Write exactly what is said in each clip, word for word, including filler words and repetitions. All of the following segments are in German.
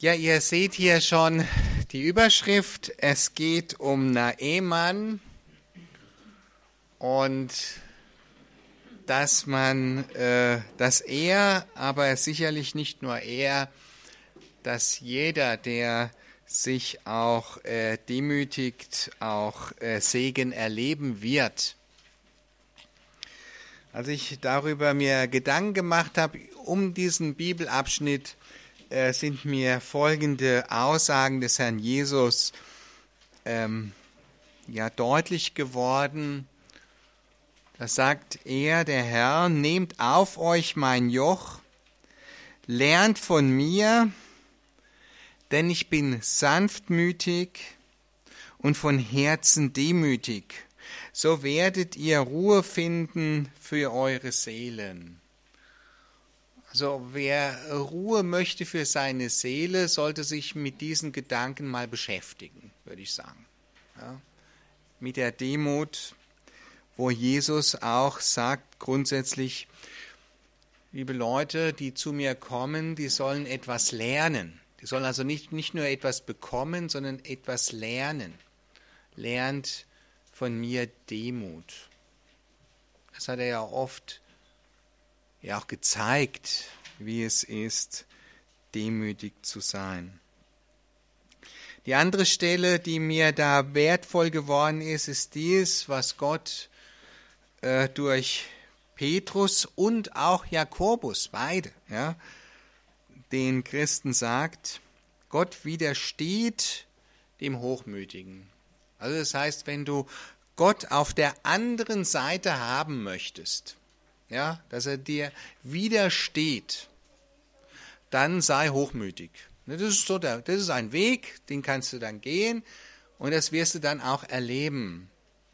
Ja, ihr seht hier schon die Überschrift. Es geht um Naaman und dass man, äh, dass er, aber sicherlich nicht nur er, dass jeder, der sich auch äh, demütigt, auch äh, Segen erleben wird. Als ich darüber mir Gedanken gemacht habe, um diesen Bibelabschnitt, äh, sind mir folgende Aussagen des Herrn Jesus ähm, ja, deutlich geworden. Da sagt er, der Herr, nehmt auf euch mein Joch, lernt von mir, denn ich bin sanftmütig und von Herzen demütig. So werdet ihr Ruhe finden für eure Seelen. Also wer Ruhe möchte für seine Seele, sollte sich mit diesen Gedanken mal beschäftigen, würde ich sagen. Ja, mit der Demut, wo Jesus auch sagt, grundsätzlich, liebe Leute, die zu mir kommen, die sollen etwas lernen. Die sollen also nicht, nicht nur etwas bekommen, sondern etwas lernen. Lernt von mir Demut. Das hat er ja oft ja auch gezeigt, wie es ist, demütig zu sein. Die andere Stelle, die mir da wertvoll geworden ist, ist dies, was Gott äh, durch Petrus und auch Jakobus, beide, ja, den Christen sagt: Gott widersteht dem Hochmütigen. Also das heißt, wenn du Gott auf der anderen Seite haben möchtest, ja, dass er dir widersteht, dann sei hochmütig. Das ist so der, das ist ein Weg, den kannst du dann gehen und das wirst du dann auch erleben.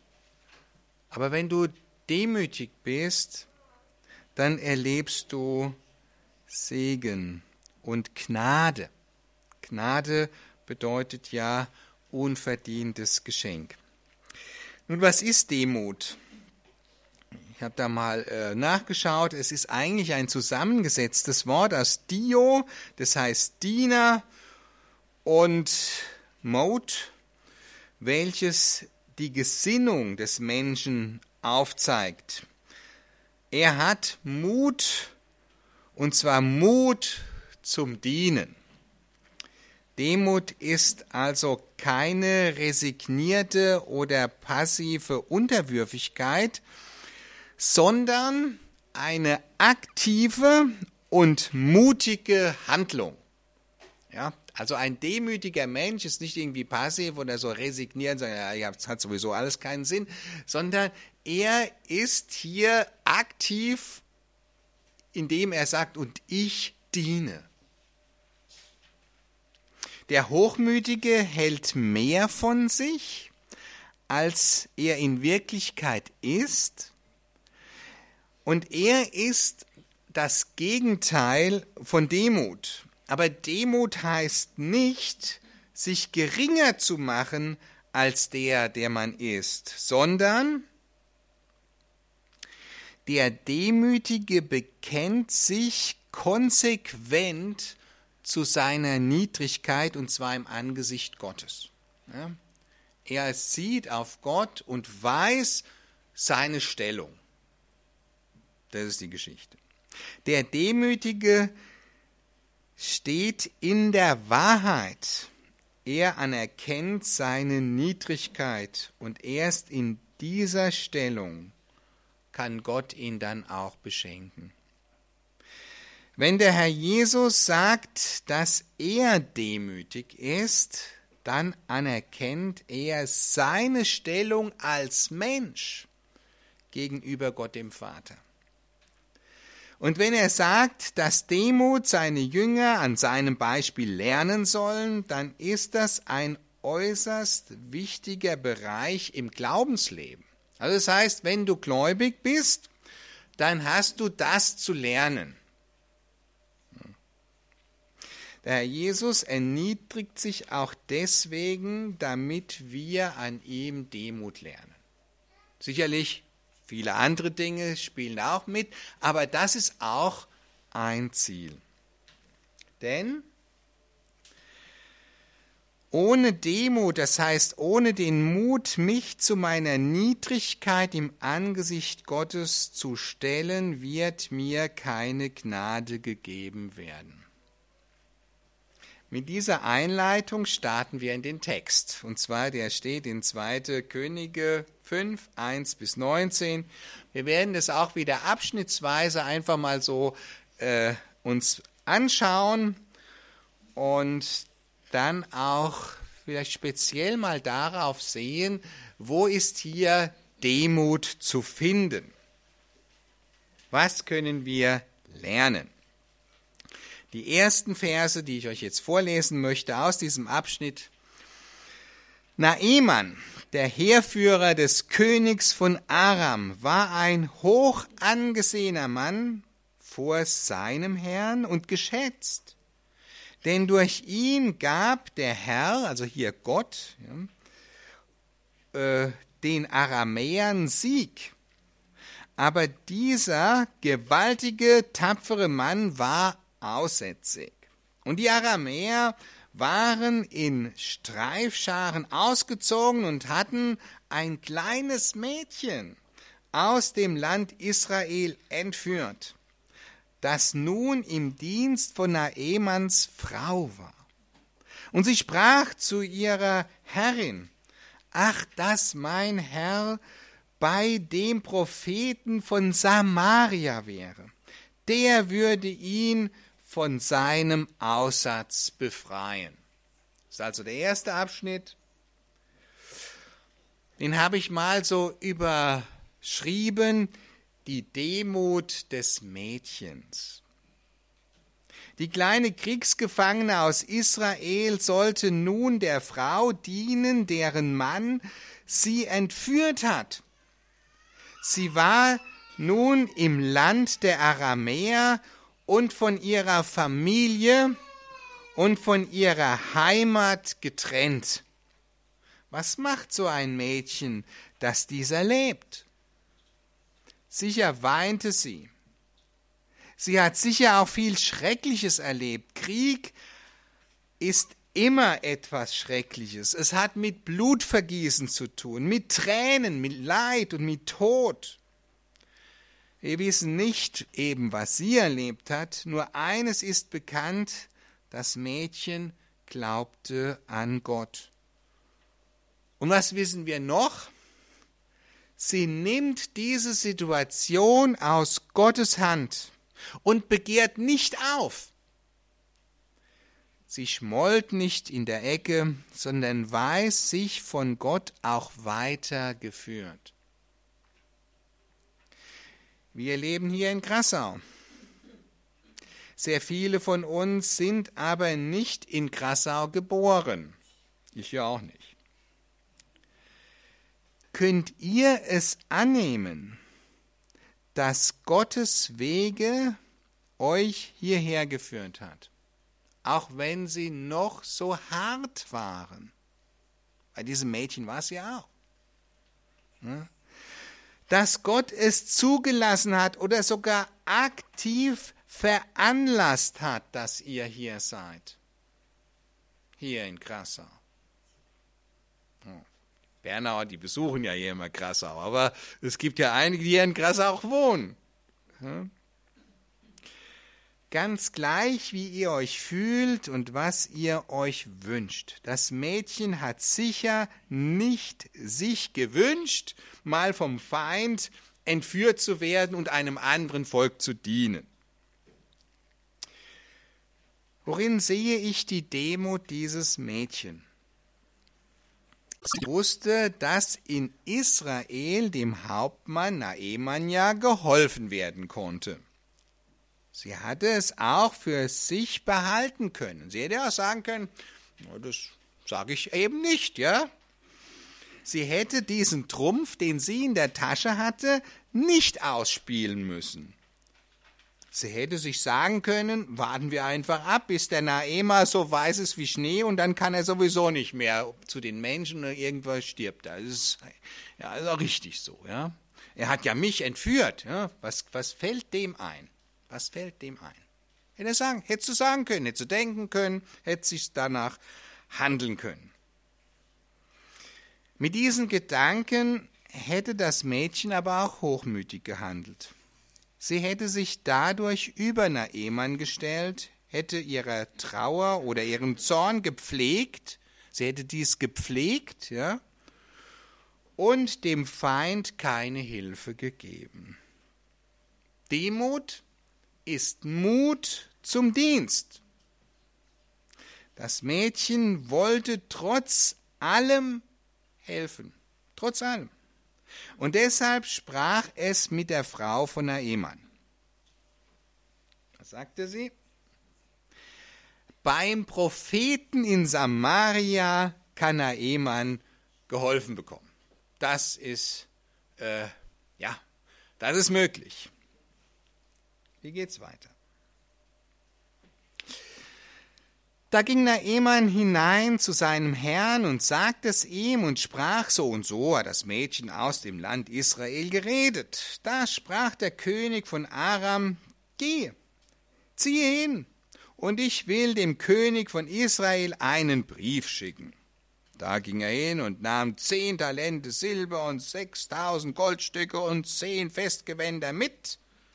Aber wenn du demütig bist, dann erlebst du Segen und Gnade. Gnade bedeutet ja unverdientes Geschenk. Nun, was ist Demut? Ich habe da mal äh, nachgeschaut. Es ist eigentlich ein zusammengesetztes Wort aus Dio, das heißt Diener, und Mot, welches die Gesinnung des Menschen aufzeigt. Er hat Mut, und zwar Mut zum Dienen. Demut ist also keine resignierte oder passive Unterwürfigkeit, sondern eine aktive und mutige Handlung. Ja, also ein demütiger Mensch ist nicht irgendwie passiv oder so resigniert, sondern ja, das hat sowieso alles keinen Sinn, sondern er ist hier aktiv, indem er sagt, und ich diene. Der Hochmütige hält mehr von sich, als er in Wirklichkeit ist. Und er ist das Gegenteil von Demut. Aber Demut heißt nicht, sich geringer zu machen als der, der man ist, sondern der Demütige bekennt sich konsequent zu seiner Niedrigkeit, und zwar im Angesicht Gottes. Ja? Er sieht auf Gott und weiß seine Stellung. Das ist die Geschichte. Der Demütige steht in der Wahrheit. Er anerkennt seine Niedrigkeit und erst in dieser Stellung kann Gott ihn dann auch beschenken. Wenn der Herr Jesus sagt, dass er demütig ist, dann anerkennt er seine Stellung als Mensch gegenüber Gott dem Vater. Und wenn er sagt, dass Demut seine Jünger an seinem Beispiel lernen sollen, dann ist das ein äußerst wichtiger Bereich im Glaubensleben. Also das heißt, wenn du gläubig bist, dann hast du das zu lernen. Der Herr Jesus erniedrigt sich auch deswegen, damit wir an ihm Demut lernen. Sicherlich viele andere Dinge spielen auch mit, aber das ist auch ein Ziel. Denn Ohne Demut, das heißt ohne den Mut, mich zu meiner Niedrigkeit im Angesicht Gottes zu stellen, wird mir keine Gnade gegeben werden. Mit dieser Einleitung starten wir in den Text. Und zwar, der steht in zweiter Könige fünf, eins bis neunzehn. Wir werden das auch wieder abschnittsweise einfach mal so äh, uns anschauen und dann auch vielleicht speziell mal darauf sehen, wo ist hier Demut zu finden? Was können wir lernen? Die ersten Verse, die ich euch jetzt vorlesen möchte aus diesem Abschnitt. Naeman, der Heerführer des Königs von Aram, war ein hoch angesehener Mann vor seinem Herrn und geschätzt. Denn durch ihn gab der Herr, also hier Gott, ja, äh, den Aramäern Sieg. Aber dieser gewaltige, tapfere Mann war aussätzig. Und die Aramäer waren in Streifscharen ausgezogen und hatten ein kleines Mädchen aus dem Land Israel entführt, das nun im Dienst von Naemans Frau war. Und sie sprach zu ihrer Herrin: Ach, dass mein Herr bei dem Propheten von Samaria wäre, der würde ihn von seinem Aussatz befreien. Das ist also der erste Abschnitt. Den habe ich mal so überschrieben: Die Demut des Mädchens. Die kleine Kriegsgefangene aus Israel sollte nun der Frau dienen, deren Mann sie entführt hat. Sie war nun im Land der Aramäer und von ihrer Familie und von ihrer Heimat getrennt. Was macht so ein Mädchen, das dies erlebt? Sicher weinte sie. Sie hat sicher auch viel Schreckliches erlebt. Krieg ist immer etwas Schreckliches. Es hat mit Blutvergießen zu tun, mit Tränen, mit Leid und mit Tod. Wir wissen nicht eben, was sie erlebt hat, nur eines ist bekannt: Das Mädchen glaubte an Gott. Und was wissen wir noch? Sie nimmt diese Situation aus Gottes Hand und begehrt nicht auf. Sie schmollt nicht in der Ecke, sondern weiß sich von Gott auch weiter geführt. Wir leben hier in Grassau. Sehr viele von uns sind aber nicht in Grassau geboren. Ich ja auch nicht. Könnt ihr es annehmen, dass Gottes Wege euch hierher geführt hat, auch wenn sie noch so hart waren? Bei diesem Mädchen war es ja auch. Hm? Dass Gott es zugelassen hat oder sogar aktiv veranlasst hat, dass ihr hier seid. Hier in Grassau. Hm. Bernauer, die besuchen ja hier immer Grassau, aber es gibt ja einige, die hier in Grassau auch wohnen. Hm? Ganz gleich, wie ihr euch fühlt und was ihr euch wünscht. Das Mädchen hat sicher nicht sich gewünscht, mal vom Feind entführt zu werden und einem anderen Volk zu dienen. Worin sehe ich die Demut dieses Mädchens? Sie wusste, dass in Israel dem Hauptmann Naeman ja geholfen werden konnte. Sie hatte es auch für sich behalten können. Sie hätte auch sagen können, das sage ich eben nicht, ja. Sie hätte diesen Trumpf, den sie in der Tasche hatte, nicht ausspielen müssen. Sie hätte sich sagen können, warten wir einfach ab, bis der Naeman so weiß ist wie Schnee und dann kann er sowieso nicht mehr zu den Menschen oder irgendwas stirbt. Das ist ja ist auch richtig so, ja. Er hat ja mich entführt, ja. Was, was fällt dem ein? Was fällt dem ein? Hätte er sagen, hättest du sagen können, hättest du denken können, hätte sich danach handeln können. Mit diesen Gedanken hätte das Mädchen aber auch hochmütig gehandelt. Sie hätte sich dadurch über Naeman gestellt, hätte ihre Trauer oder ihren Zorn gepflegt, sie hätte dies gepflegt, ja, und dem Feind keine Hilfe gegeben. Demut ist Mut zum Dienst. Das Mädchen wollte trotz allem helfen, trotz allem. Und deshalb sprach es mit der Frau von Naeman. Was sagte sie? Beim Propheten in Samaria kann Naeman geholfen bekommen. Das ist, äh, ja, das ist möglich. Wie geht's weiter? Da ging Naeman hinein zu seinem Herrn und sagte es ihm und sprach, so und so hat das Mädchen aus dem Land Israel geredet. Da sprach der König von Aram, geh, ziehe hin, und ich will dem König von Israel einen Brief schicken. Da ging er hin und nahm zehn Talente Silber und sechstausend Goldstücke und zehn Festgewänder mit.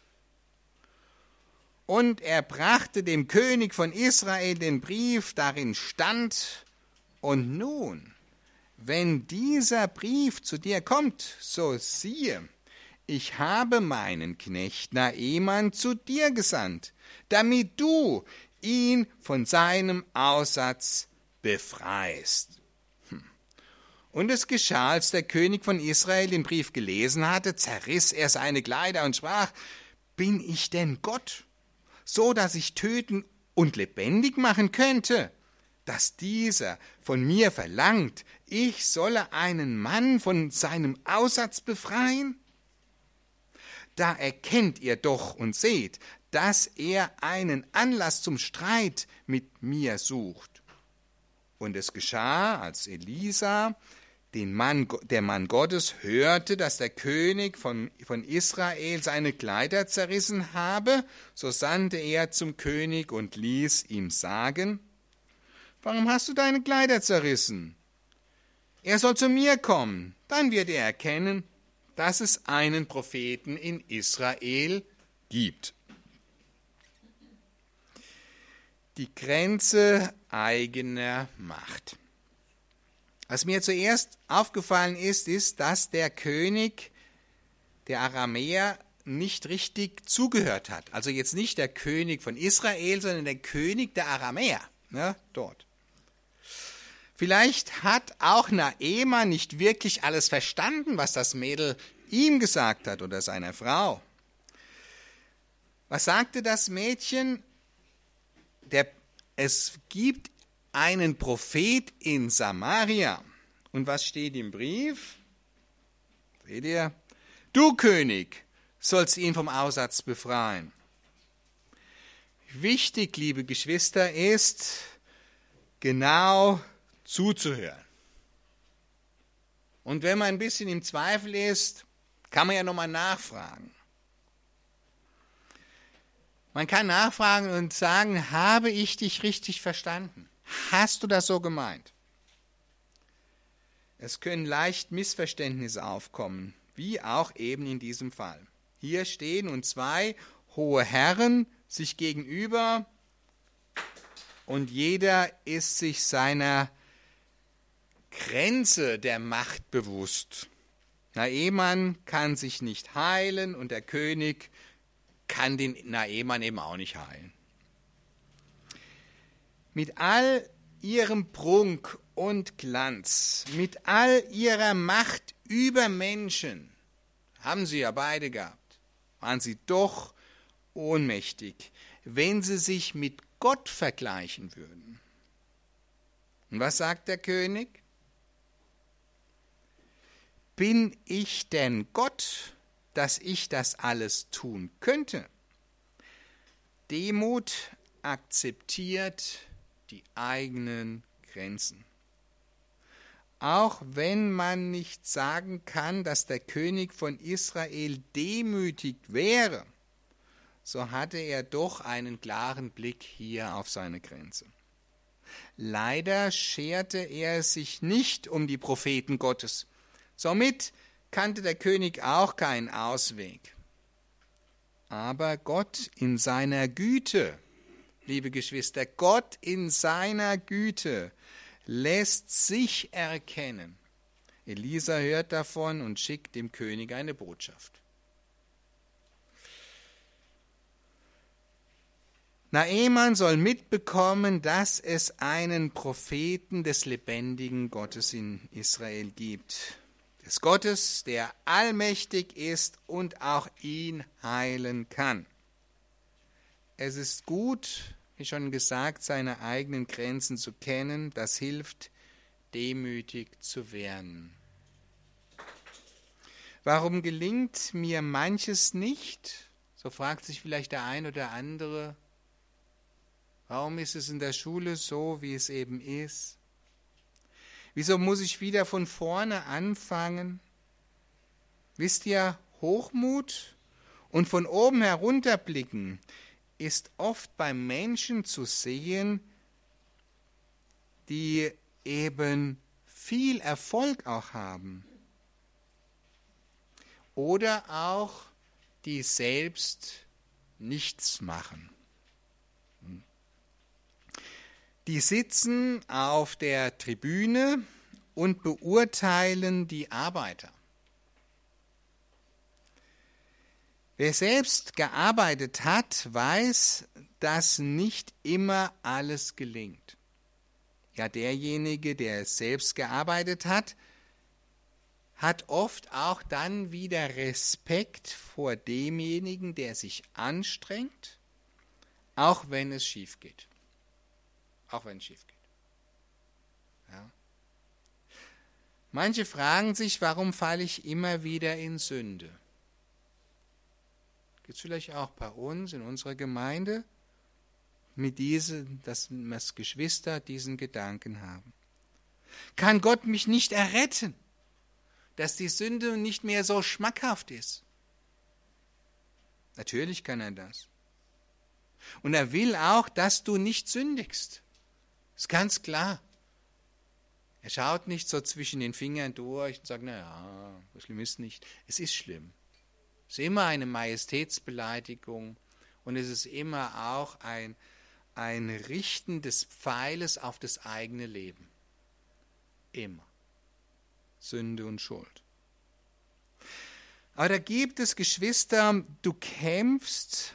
Und er brachte dem König von Israel den Brief, darin stand, und nun, wenn dieser Brief zu dir kommt, so siehe, ich habe meinen Knecht Naeman zu dir gesandt, damit du ihn von seinem Aussatz befreist. Und es geschah, als der König von Israel den Brief gelesen hatte, zerriss er seine Kleider und sprach, bin ich denn Gott, so dass ich töten und lebendig machen könnte, dass dieser von mir verlangt, ich solle einen Mann von seinem Aussatz befreien? Da erkennt ihr doch und seht, dass er einen Anlass zum Streit mit mir sucht. Und es geschah, als Elisa, den Mann, der Mann Gottes, hörte, dass der König von, von Israel seine Kleider zerrissen habe, so sandte er zum König und ließ ihm sagen, warum hast du deine Kleider zerrissen? Er soll zu mir kommen, dann wird er erkennen, dass es einen Propheten in Israel gibt. Die Grenze eigener Macht. Was mir zuerst aufgefallen ist, ist, dass der König der Aramäer nicht richtig zugehört hat. Also jetzt nicht der König von Israel, sondern der König der Aramäer, ne, dort. Vielleicht hat auch Naeman nicht wirklich alles verstanden, was das Mädel ihm gesagt hat oder seiner Frau. Was sagte das Mädchen? Der, es gibt einen Prophet in Samaria. Und was steht im Brief? Seht ihr? Du, König, sollst ihn vom Aussatz befreien. Wichtig, liebe Geschwister, ist, genau zuzuhören. Und wenn man ein bisschen im Zweifel ist, kann man ja nochmal nachfragen. Man kann nachfragen und sagen, habe ich dich richtig verstanden? Hast du das so gemeint? Es können leicht Missverständnisse aufkommen, wie auch eben in diesem Fall. Hier stehen nun zwei hohe Herren sich gegenüber und jeder ist sich seiner Grenze der Macht bewusst. Naeman kann sich nicht heilen und der König kann den Naeman eben auch nicht heilen. Mit all ihrem Prunk und Glanz, mit all ihrer Macht über Menschen, haben sie ja beide gehabt, waren sie doch ohnmächtig, wenn sie sich mit Gott vergleichen würden. Und was sagt der König? Bin ich denn Gott, dass ich das alles tun könnte? Demut akzeptiert die eigenen Grenzen. Auch wenn man nicht sagen kann, dass der König von Israel demütig wäre, so hatte er doch einen klaren Blick hier auf seine Grenze. Leider scherte er sich nicht um die Propheten Gottes. Somit kannte der König auch keinen Ausweg. Aber Gott in seiner Güte, liebe Geschwister, Gott in seiner Güte lässt sich erkennen. Elisa hört davon und schickt dem König eine Botschaft. Naeman soll mitbekommen, dass es einen Propheten des lebendigen Gottes in Israel gibt. Des Gottes, der allmächtig ist und auch ihn heilen kann. Es ist gut, wie schon gesagt, seine eigenen Grenzen zu kennen. Das hilft, demütig zu werden. Warum gelingt mir manches nicht? So fragt sich vielleicht der ein oder andere. Warum ist es in der Schule so, wie es eben ist? Wieso muss ich wieder von vorne anfangen? Wisst ihr, Hochmut und von oben herunterblicken ist oft bei Menschen zu sehen, die eben viel Erfolg auch haben. Oder auch die selbst nichts machen. Die sitzen auf der Tribüne und beurteilen die Arbeiter. Wer selbst gearbeitet hat, weiß, dass nicht immer alles gelingt. Ja, derjenige, der selbst gearbeitet hat, hat oft auch dann wieder Respekt vor demjenigen, der sich anstrengt, auch wenn es schief geht. Auch wenn es schief geht. Ja. Manche fragen sich, warum falle ich immer wieder in Sünde? Gibt es vielleicht auch bei uns in unserer Gemeinde, mit diesen, dass das Geschwister diesen Gedanken haben. Kann Gott mich nicht erretten, dass die Sünde nicht mehr so schmackhaft ist? Natürlich kann er das. Und er will auch, dass du nicht sündigst. Ist ganz klar. Er schaut nicht so zwischen den Fingern durch und sagt, naja, so schlimm ist nicht. Es ist schlimm. Es ist immer eine Majestätsbeleidigung und es ist immer auch ein, ein Richten des Pfeiles auf das eigene Leben. Immer. Sünde und Schuld. Aber da gibt es, Geschwister, du kämpfst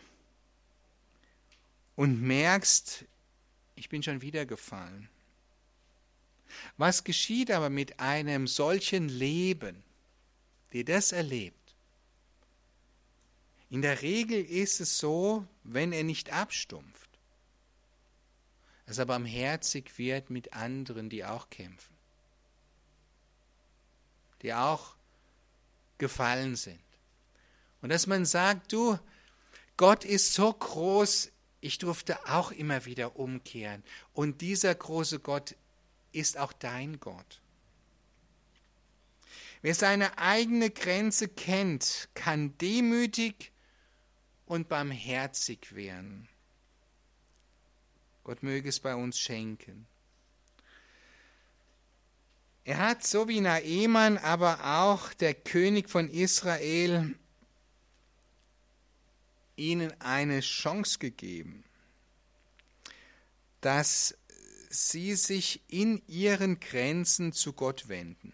und merkst, ich bin schon wieder gefallen. Was geschieht aber mit einem solchen Leben, der das erlebt? In der Regel ist es so, wenn er nicht abstumpft, dass er barmherzig wird mit anderen, die auch kämpfen, die auch gefallen sind. Und dass man sagt, du, Gott ist so groß, ich durfte auch immer wieder umkehren. Und dieser große Gott ist auch dein Gott. Wer seine eigene Grenze kennt, kann demütig und barmherzig werden. Gott möge es bei uns schenken. Er hat, so wie Naeman, aber auch der König von Israel, ihnen eine Chance gegeben, dass sie sich in ihren Grenzen zu Gott wenden.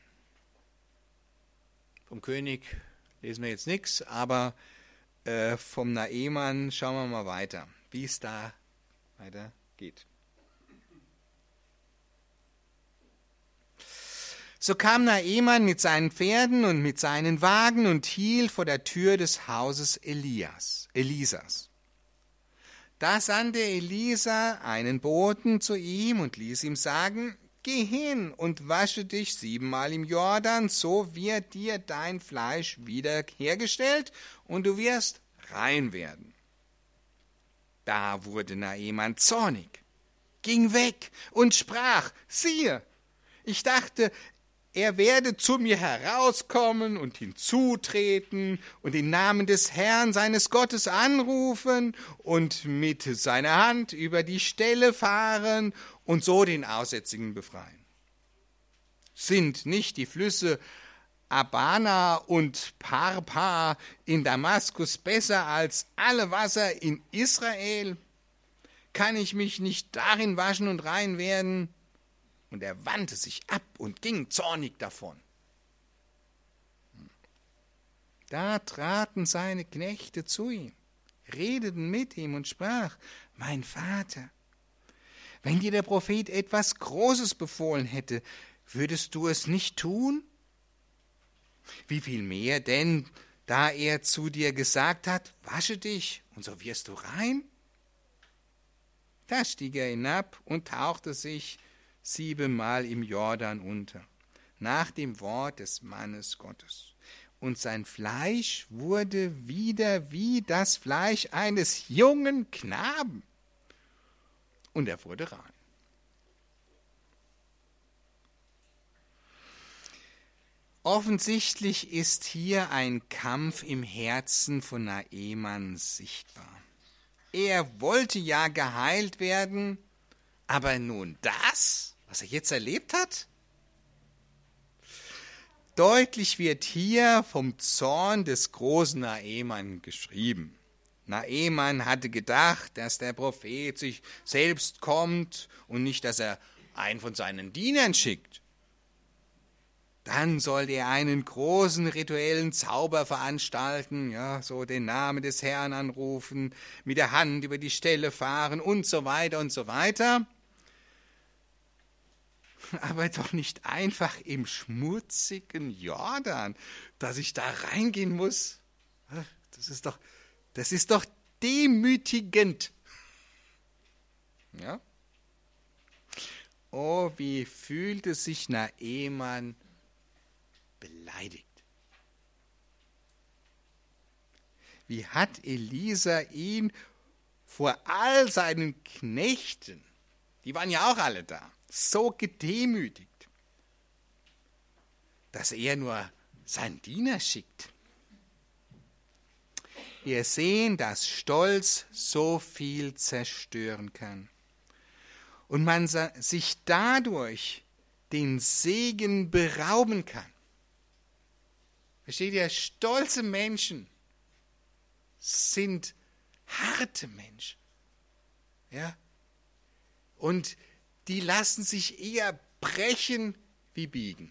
Vom König lesen wir jetzt nichts, aber äh, vom Naeman schauen wir mal weiter, wie es da weitergeht. So kam Naeman mit seinen Pferden und mit seinen Wagen und hielt vor der Tür des Hauses Elias, Elisas. Da sandte Elisa einen Boten zu ihm und ließ ihm sagen, geh hin und wasche dich siebenmal im Jordan, so wird dir dein Fleisch wiederhergestellt und du wirst rein werden. Da wurde Naeman zornig, ging weg und sprach, siehe, ich dachte, er werde zu mir herauskommen und hinzutreten und den Namen des Herrn seines Gottes anrufen und mit seiner Hand über die Stelle fahren und so den Aussätzigen befreien. Sind nicht die Flüsse Abana und Parpa in Damaskus besser als alle Wasser in Israel? Kann ich mich nicht darin waschen und rein werden? Und er wandte sich ab und ging zornig davon. Da traten seine Knechte zu ihm, redeten mit ihm und sprach: Mein Vater, wenn dir der Prophet etwas Großes befohlen hätte, würdest du es nicht tun? Wie viel mehr denn, da er zu dir gesagt hat: Wasche dich, und so wirst du rein? Da stieg er hinab und tauchte sich siebenmal im Jordan unter, nach dem Wort des Mannes Gottes. Und sein Fleisch wurde wieder wie das Fleisch eines jungen Knaben. Und er wurde rein. Offensichtlich ist hier ein Kampf im Herzen von Naaman sichtbar. Er wollte ja geheilt werden, aber nun das, was er jetzt erlebt hat? Deutlich wird hier vom Zorn des großen Naaman geschrieben. Naaman hatte gedacht, dass der Prophet sich selbst kommt und nicht, dass er einen von seinen Dienern schickt. Dann sollte er einen großen rituellen Zauber veranstalten, ja, so den Namen des Herrn anrufen, mit der Hand über die Stelle fahren und so weiter und so weiter. Aber doch nicht einfach im schmutzigen Jordan, dass ich da reingehen muss. Das ist doch, das ist doch demütigend. Ja? Oh, wie fühlte sich Naaman beleidigt. Wie hat Elisa ihn vor all seinen Knechten, die waren ja auch alle da, so gedemütigt, dass er nur seinen Diener schickt. Wir sehen, dass Stolz so viel zerstören kann und man sich dadurch den Segen berauben kann. Versteht ihr? Stolze Menschen sind harte Menschen. Ja? Und die lassen sich eher brechen wie biegen.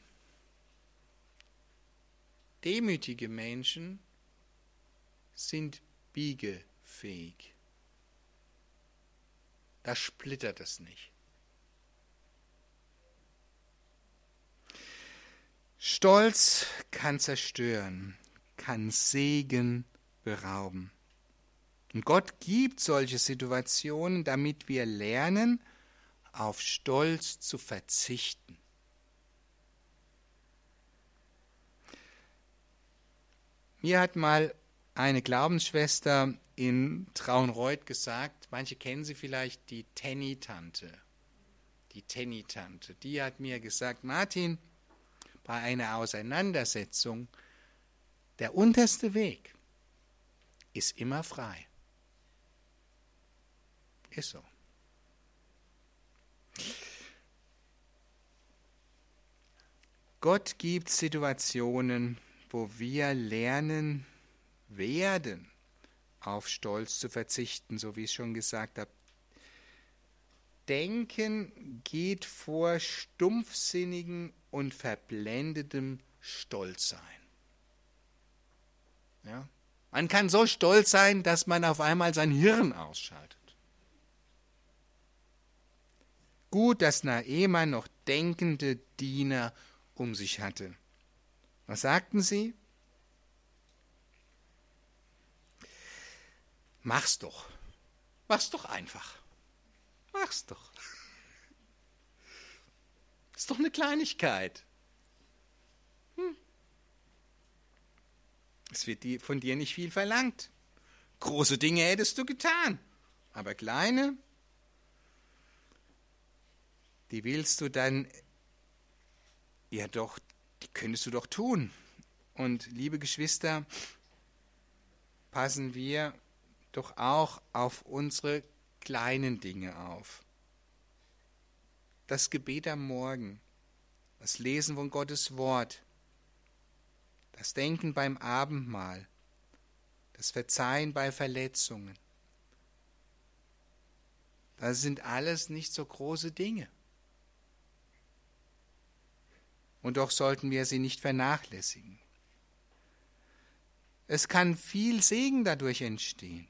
Demütige Menschen sind biegefähig. Da splittert es nicht. Stolz kann zerstören, kann Segen berauben. Und Gott gibt solche Situationen, damit wir lernen, auf Stolz zu verzichten. Mir hat mal eine Glaubensschwester in Traunreut gesagt, manche kennen sie vielleicht, die Tenny-Tante. Die Tenny-Tante, die hat mir gesagt: Martin, bei einer Auseinandersetzung, der unterste Weg ist immer frei. Ist so. Gott gibt Situationen, wo wir lernen werden, auf Stolz zu verzichten, so wie ich schon gesagt habe. Denken geht vor stumpfsinnigem und verblendetem Stolzsein. Ja? Man kann so stolz sein, dass man auf einmal sein Hirn ausschaltet. Gut, dass Naaman noch denkende Diener um sich hatte. Was sagten sie? Mach's doch. Mach's doch einfach. Mach's doch. Ist doch eine Kleinigkeit. Hm. Es wird von dir nicht viel verlangt. Große Dinge hättest du getan, aber kleine, die willst du dann ja doch könntest du doch tun. Und liebe Geschwister, passen wir doch auch auf unsere kleinen Dinge auf. Das Gebet am Morgen, das Lesen von Gottes Wort, das Denken beim Abendmahl, das Verzeihen bei Verletzungen. Das sind alles nicht so große Dinge. Und doch sollten wir sie nicht vernachlässigen. Es kann viel Segen dadurch entstehen.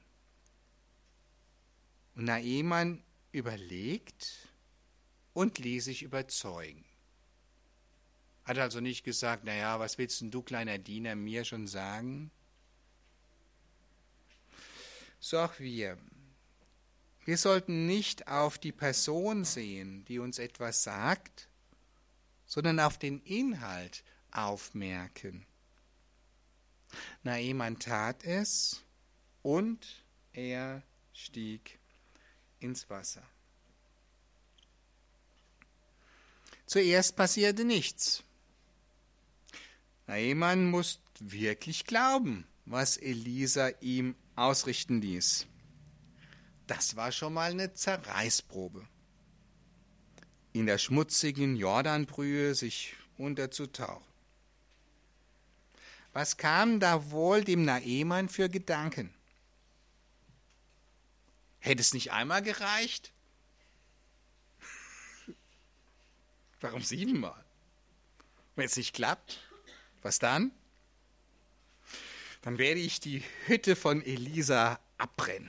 Und Naaman überlegt und ließ sich überzeugen. Hat also nicht gesagt, naja, was willst denn du, kleiner Diener, mir schon sagen? So auch wir. Wir sollten nicht auf die Person sehen, die uns etwas sagt, sondern auf den Inhalt aufmerken. Naaman tat es und er stieg ins Wasser. Zuerst passierte nichts. Naaman muss wirklich glauben, was Elisa ihm ausrichten ließ. Das war schon mal eine Zerreißprobe. In der schmutzigen Jordanbrühe sich unterzutauchen. Was kam da wohl dem Naaman für Gedanken? Hätte es nicht einmal gereicht? Warum siebenmal? Wenn es nicht klappt, was dann? Dann werde ich die Hütte von Elisa abbrennen.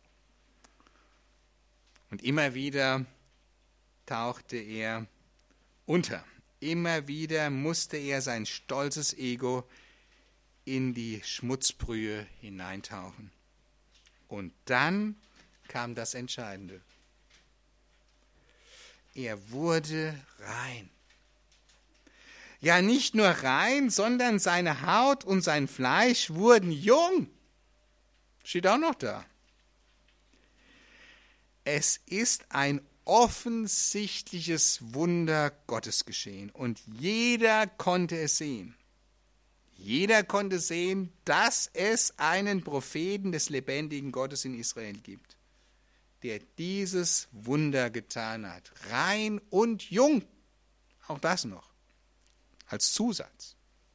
Und immer wieder tauchte er unter. Immer wieder musste er sein stolzes Ego in die Schmutzbrühe hineintauchen. Und dann kam das Entscheidende. Er wurde rein. Ja, nicht nur rein, sondern seine Haut und sein Fleisch wurden jung. Steht auch noch da. Es ist ein offensichtliches Wunder Gottes geschehen und jeder konnte es sehen. Jeder konnte sehen, dass es einen Propheten des lebendigen Gottes in Israel gibt, der dieses Wunder getan hat. Rein und jung. Auch das noch. Als Zusatz.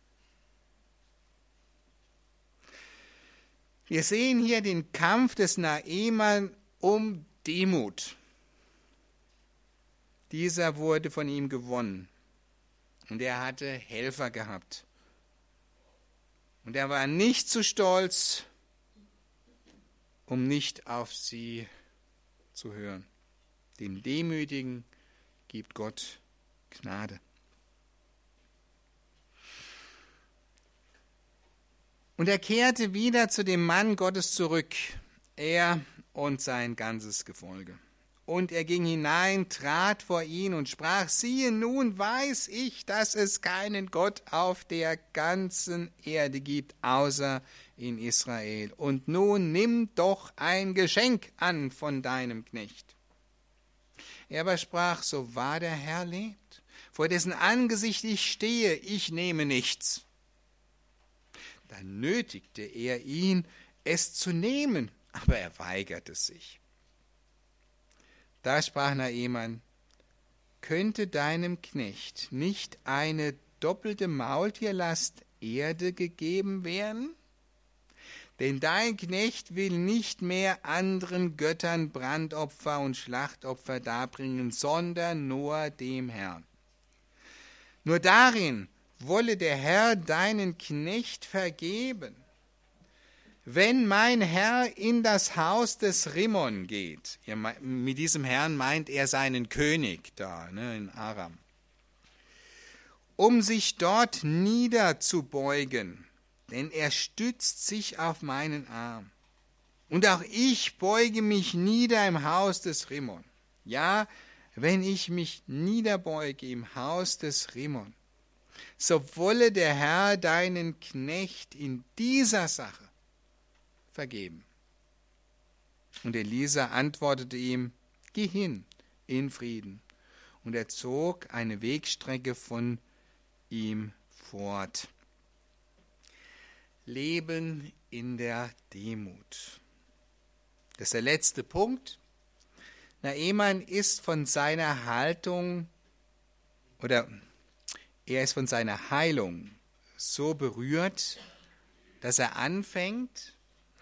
Wir sehen hier den Kampf des Naaman um Demut. Dieser wurde von ihm gewonnen. Und er hatte Helfer gehabt. Und er war nicht zu stolz, um nicht auf sie zu hören. Den Demütigen gibt Gott Gnade. Und er kehrte wieder zu dem Mann Gottes zurück, er und sein ganzes Gefolge. Und er ging hinein, trat vor ihn und sprach, siehe, nun weiß ich, dass es keinen Gott auf der ganzen Erde gibt, außer in Israel. Und nun nimm doch ein Geschenk an von deinem Knecht. Er aber sprach, so wahr der Herr lebt, vor dessen Angesicht ich stehe, ich nehme nichts. Dann nötigte er ihn, es zu nehmen, aber er weigerte sich. Da sprach Naaman, könnte deinem Knecht nicht eine doppelte Maultierlast Erde gegeben werden? Denn dein Knecht will nicht mehr anderen Göttern Brandopfer und Schlachtopfer darbringen, sondern nur dem Herrn. Nur darin wolle der Herr deinen Knecht vergeben, wenn mein Herr in das Haus des Rimmon geht. Mit diesem Herrn meint er seinen König da, ne, in Aram. Um sich dort niederzubeugen, denn er stützt sich auf meinen Arm. Und auch ich beuge mich nieder im Haus des Rimmon. Ja, wenn ich mich niederbeuge im Haus des Rimmon, so wolle der Herr deinen Knecht in dieser Sache vergeben. Und Elisa antwortete ihm, geh hin in Frieden. Und er zog eine Wegstrecke von ihm fort. Leben in der Demut. Das ist der letzte Punkt. Naaman ist von seiner Haltung oder er ist von seiner Heilung so berührt, dass er anfängt,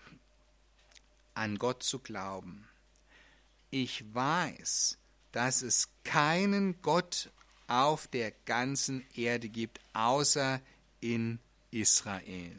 an Gott zu glauben. Ich weiß, dass es keinen Gott auf der ganzen Erde gibt, außer in Israel.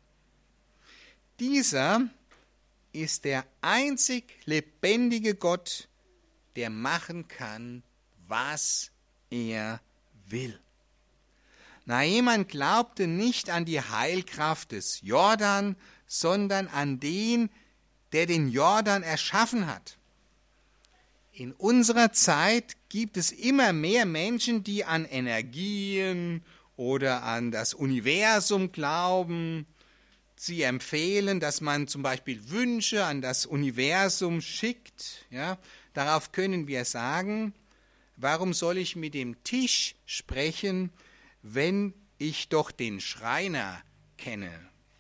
Dieser ist der einzig lebendige Gott, der machen kann, was er will. Naaman glaubte nicht an die Heilkraft des Jordan, sondern an den, der den Jordan erschaffen hat. In unserer Zeit gibt es immer mehr Menschen, die an Energien oder an das Universum glauben. Sie empfehlen, dass man zum Beispiel Wünsche an das Universum schickt. Ja, darauf können wir sagen, warum soll ich mit dem Tisch sprechen, wenn ich doch den Schreiner kenne?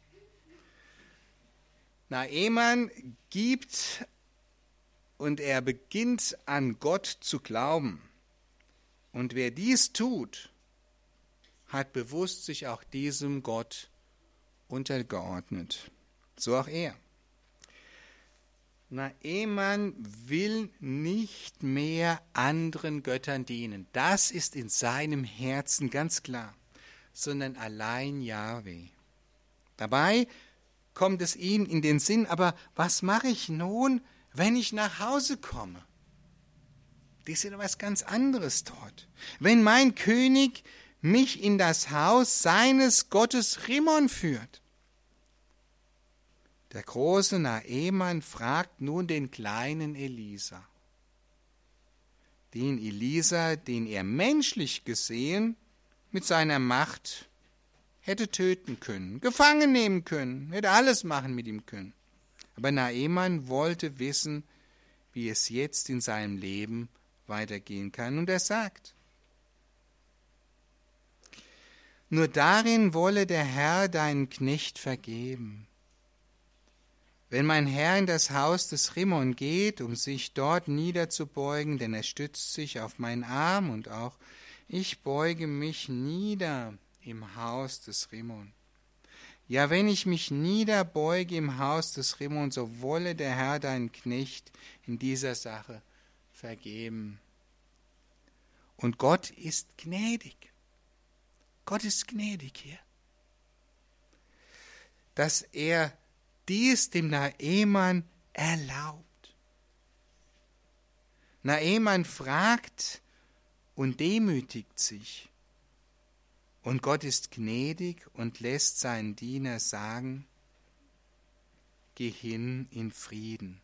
Naaman gibt und er beginnt an Gott zu glauben. Und wer dies tut, hat bewusst sich auch diesem Gott untergeordnet. So auch er. Naaman will nicht mehr anderen Göttern dienen. Das ist in seinem Herzen ganz klar, sondern allein Jahwe. Dabei kommt es ihm in den Sinn, aber was mache ich nun, wenn ich nach Hause komme? Das ist ja was ganz anderes dort. Wenn mein König mich in das Haus seines Gottes Rimmon führt. Der große Naaman fragt nun den kleinen Elisa. Den Elisa, den er menschlich gesehen mit seiner Macht hätte töten können, gefangen nehmen können, hätte alles machen mit ihm können. Aber Naaman wollte wissen, wie es jetzt in seinem Leben weitergehen kann. Und er sagt, nur darin wolle der Herr deinen Knecht vergeben. Wenn mein Herr in das Haus des Rimmon geht, um sich dort niederzubeugen, denn er stützt sich auf meinen Arm und auch ich beuge mich nieder im Haus des Rimmon. Ja, wenn ich mich niederbeuge im Haus des Rimmon, so wolle der Herr deinen Knecht in dieser Sache vergeben. Und Gott ist gnädig. Gott ist gnädig hier. Dass er dies dem Naaman erlaubt. Naaman fragt und demütigt sich. Und Gott ist gnädig und lässt seinen Diener sagen, geh hin in Frieden.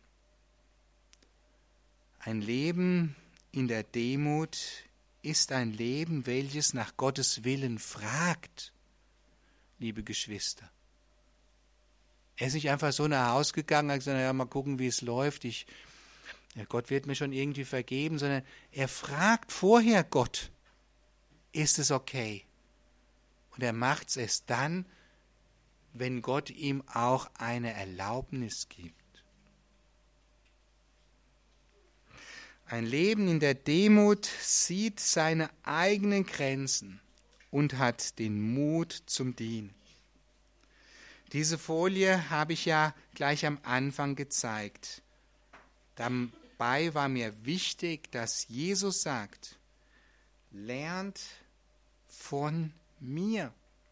Ein Leben in der Demut ist ein Leben, welches nach Gottes Willen fragt, liebe Geschwister. Er ist nicht einfach so nach Hause gegangen und hat gesagt, ja, mal gucken, wie es läuft. Ich, ja, Gott wird mir schon irgendwie vergeben, sondern er fragt vorher Gott, ist es okay? Und er macht es erst dann, wenn Gott ihm auch eine Erlaubnis gibt. Ein Leben in der Demut sieht seine eigenen Grenzen und hat den Mut zum Dienen. Diese Folie habe ich ja gleich am Anfang gezeigt. Dabei war mir wichtig, dass Jesus sagt, lernt von mir.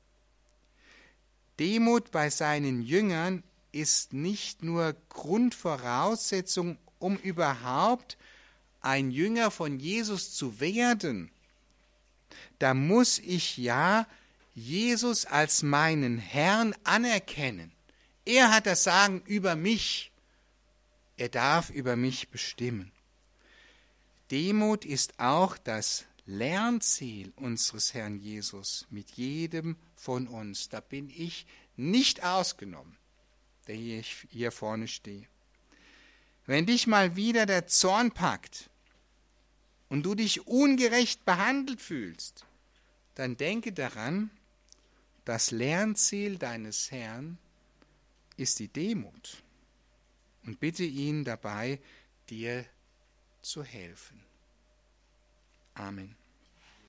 Demut bei seinen Jüngern ist nicht nur Grundvoraussetzung, um überhaupt ein Jünger von Jesus zu werden. Da muss ich ja Jesus als meinen Herrn anerkennen. Er hat das Sagen über mich. Er darf über mich bestimmen. Demut ist auch das Lernziel unseres Herrn Jesus mit jedem von uns. Da bin ich nicht ausgenommen, der hier, hier vorne stehe. Wenn dich mal wieder der Zorn packt und du dich ungerecht behandelt fühlst, dann denke daran, das Lernziel deines Herrn ist die Demut. Und bitte ihn dabei, dir zu helfen. Amen.